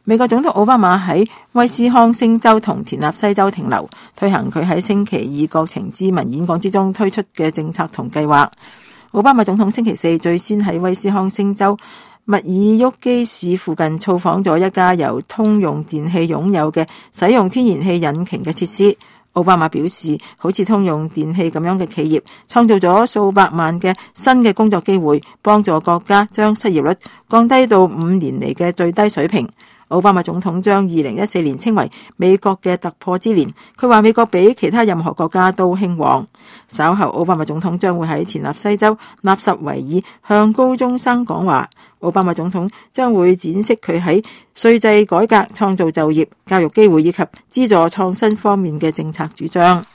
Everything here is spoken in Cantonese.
美國總統奧巴馬喺威斯康星州同田納西州停留，推行佢喺星期二國情咨文演講之中推出嘅政策同計劃。奧巴馬總統星期四最先喺威斯康星州密爾沃基市附近造訪咗一家由通用電氣擁有嘅使用天然氣引擎嘅設施。奧巴馬表示，好似通用電氣咁樣嘅企業，創造咗數百萬嘅新嘅工作機會，幫助國家將失業率降低到5年嚟嘅最低水平。奧巴馬總統將2014年稱為美國嘅突破之年，佢話美國比其他任何國家都興旺。稍後奧巴馬總統將會喺田納西州納什維爾向高中生講話。奧巴馬總統將會展示佢喺稅制改革、創造就業、教育機會以及資助創新方面嘅政策主張。